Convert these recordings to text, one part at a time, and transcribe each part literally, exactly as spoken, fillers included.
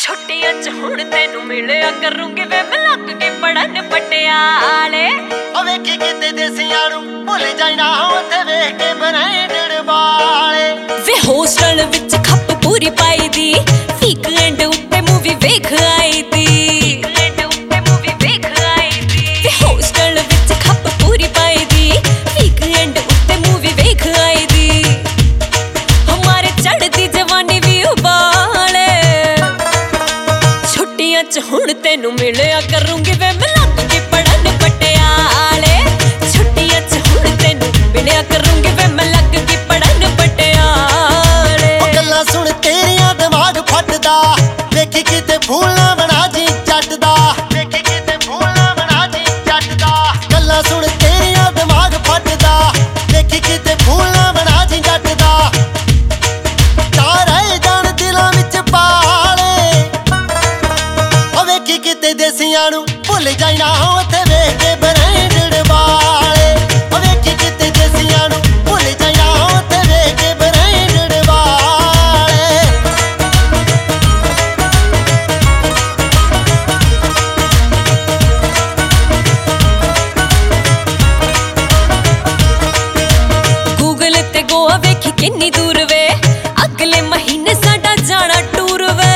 ਛੁੱਟੀਆਂ ਚ ਹੁਣ ਤੈਨੂੰ ਮਿਲਿਆ ਕਰੂੰਗੀ ਵੇ ਮੈਂ ਲੱਗ ਕੇ ਪੜਨ ਪਟਿਆਲੇ। ਓ ਵੇਖੀ ਕਿਤੇ ਦੇਸੀਆਂ ਨੂੰ ਭੁੱਲ ਜਾਈਨਾ ਉੱਥੇ ਵੇਖ ਕੇ ਬਰੈਂਡਡ ਵਾਲੇ। ਵੇ ਹੋਸਟਲ ਵਿੱਚ ਖੱਪ ਪੂਰੀ ਪਾਈ ਦੀ ਵੀਕਐਂਡ ਉੱਤੇ ਮੂਵੀ ਵੇਖ ਆਈ ਦੀ। ਵੀਕਐਂਡ ਉੱਤੇ ਮੂਵੀ ਵੇਖ ਆਈ ਦੀ। ਵੇ ਹੋਸਟਲ ਵਿੱਚ ਖੱਪ ਪੂਰੀ ਪਾਈ ਦੀ ਵੀਕਐਂਡ ਉੱਤੇ ਮੂਵੀ ਵੇਖ ਆਈ ਦੀ। ਹਮਾਰੇ ਚੜ੍ਹਦੀ ਜਵਾਨੀ ਵੀ ਉਬਾਲੇ ਛੁੱਟੀਆਂ ਚ ਹੁਣ ਤੈਨੂੰ ਮਿਲਿਆ ਕਰੂੰਗੀ ਵੇ ਮੈਂ ਲੱਗ ਕੇ ਪੜਨ ਪਟਿਆਲੇ। ਛੁੱਟੀਆਂ ਚ ਹੁਣ ਤੈਨੂੰ ਮਿਲਿਆ ਕਰੂੰਗੀ ਵੇ ਮੈਂ ਲੱਗ ਕੇ ਪੜਨ ਪਟਿਆਲੇ। ਓ ਗੱਲਾਂ ਸੁਣ ਤੇਰੀਆਂ ਦਿਮਾਗ ਫਟਦਾ ਵੇਖੀ ਕਿਤੇ ਫੂਲ ਨਾ ਬਣਾ ਜੀ ਜੱਟ ਦਾ। ਵੇਖੀ ਕਿਤੇ ਫੂਲ ਨਾ ਬਣਾ ਜੀ ਜੱਟ ਦਾ। ਗੱਲਾਂ ਸੁਣ ਤੇਰੀਆਂ ਦਿਮਾਗ ਫਟਦਾ ਵੇਖੀ ਕਿਤੇ ਫੂਲ ਨਾ ਬਣਾ ਜੀ ਜੱਟ ਦਾ। ਚਾਰ ਰਹਿ ਜਾਣ ਦਿਲਾਂ ਵਿੱਚ ਪਾਲੇ ਓ ਵੇਖੀ ਕਿਤੇ ਦੇਸੀਆਂ ਨੂੰ ਭੁੱਲ ਜਾਈਨਾ ਉੱਥੇ ਵੇਖ ਕੇ ਬਰੈਂਡਡ ਵਾਲੇ। ਓ ਵੇਖੀ ਕਿਤੇ ਦੇਸੀਆਂ ਨੂੰ ਭੁੱਲ ਜਾਈਨਾ ਉੱਥੇ ਵੇਖ ਕੇ ਬਰੈਂਡਡ ਵਾਲੇ। ਗੂਗਲ ਤੇ ਗੋਆ ਵੇਖੀ ਕਿੰਨੀ ਦੂਰ ਵੇ ਅਗਲੇ ਮਹੀਨੇ ਸਾਡਾ ਜਾਣਾ ਟੂਰ ਵੇ।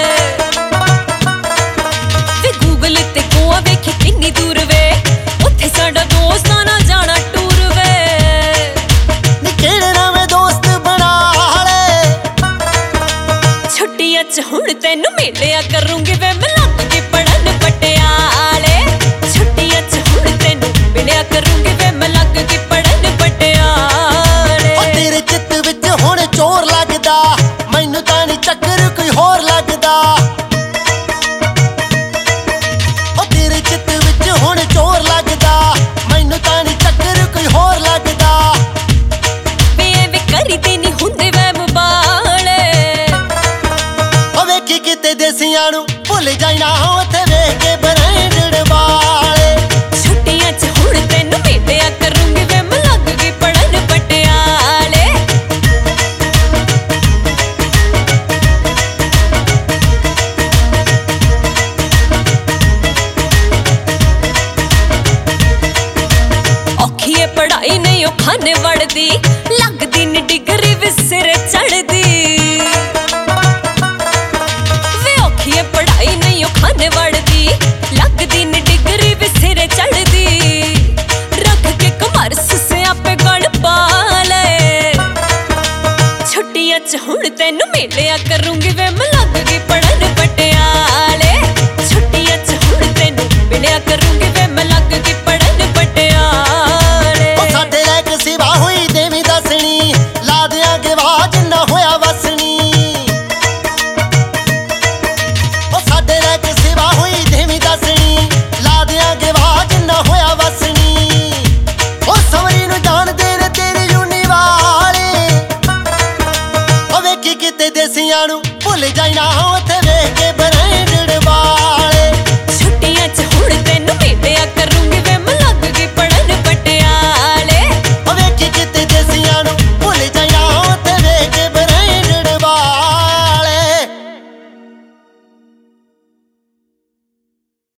ਵੇ ਗੂਗਲ ਤੇ ਗੋਆ ਵੇਖੀ ਕਿੰਨੀ ਦੂਰ ਵੇ ਉੱਥੇ ਸਾਡਾ ਦੋਸਤਾਂ ਨਾਲ ਜਾਣਾ ਟੂਰ ਵੇ। ਨੀ ਕਿਹੜੇ ਨਵੇਂ ਦੋਸਤ ਬਣਾ ਲੈ ਛੁੱਟੀਆਂ ਚ ਹੁਣ ਤੈਨੂੰ ਮਿਲਿਆ ਕਰੂੰਗੀ ਵੇ ਮੈਂ ਲੱਗ ਕੇ ਪੜਨ ਪਟਿਆਲੇ। ਛੁੱਟੀਆਂ ਚ ਹੁਣ ਤੈਨੂੰ ਮਿਲਿਆ ਕਰੂੰਗੀ ਵੇ ਮੈਂ ਲੱਗ ਕੇ ਪੜਨ ਪਟਿਆਲੇ। ਓ ਤੇਰੇ ਚਿੱਤ ਵਿੱਚ ਹੁਣ ਚੋਰ ਲੱਗਦਾ ਮੈਨੂੰ ਤਾਂ ਨੀ ਚੱਕਰ ਕੋਈ ਹੋਰ ਲੱਗਦਾ। ਓ ਤੇਰੇ ਚਿੱਤ ਵਿੱਚ ਹੁਣ ਚੋਰ ਲੱਗਦਾ ਮੈਨੂੰ ਤਾਂ ਨੀ ਚੱਕਰ ਕੋਈ ਹੋਰ ਲੱਗਦਾ। ਵੇ ਐਵੇਂ ਕਰੀਦੇ ਨੀ ਹੁੰਦੇ ਵਹਿਮ ਵਾਲੇ ਓ ਵੇਖੀ ਕਿਤੇ ਦੇਸੀਆਂ ਨੂੰ ਭੁੱਲ ਜਾਈਨਾ ਉੱਥੇ ਵੇਖ ਕੇ ਬਰੈਂਡਡ ਵਾਲੇ। ਛੁੱਟੀਆਂ ਚ ਹੁਣ ਤੈਨੂੰ ਮਿਲਿਆ ਕਰੂੰਗੀ ਵੇ ਮੈਂ ਲੱਗ ਕੇ ਪੜਨ ਪਟਿਆਲੇ। ਔਖੀ ਏ ਪੜ੍ਹਾਈ ਨਹੀਂ ਉਹ ਖਾਨੇ ਵੜਦੀ ਲੱਗਦੀ ਨੀ ਡਿਗਰੀ ਵੀ ਸਿਰੇ ਚੜ੍ਹਦੀ। ਵੇ ਔਖੀ ਏ ਪੜ੍ਹਾਈ ਨਹੀਂ ਉਹ ਖਾਨੇ ਵੜਦੀ ਲੱਗਦੀ ਨੀ ਡਿਗਰੀ ਵੀ ਸਿਰੇ ਚੜ੍ਹਦੀ। ਰੱਖ ਕੇ ਕਮਰਸ ਸਿਆਪੇ ਗਲ ਪਾ ਲੈ ਛੁੱਟੀਆਂ ਚ ਹੁਣ ਤੈਨੂੰ ਮਿਲਿਆ ਕਰੂੰਗੀ ਵੇ ਮੈਂ ਲੱਗ ਕੇ ਪੜਨ ਪਟਿਆਲੇ। ਛੁੱਟੀਆਂ ਚ ਹੁਣ ਤੈਨੂੰ ਮਿਲਿਆ ਕਰੂੰਗੀ ਵੇ ਮੈਂ ਲੱਗ ਕੇ ਪੜਨ ਪਟਿਆਲੇ। ਓ ਸਾਡੇ ਲੈ ਕੇ ਸਿਵਾ ਹੋਈ ਦੇਵੀ ਦੱਸਣੀ ਲਾ ਦਿਆਂਗੇ ਆਵਾਜ਼ ਨਾ ਹੋਏ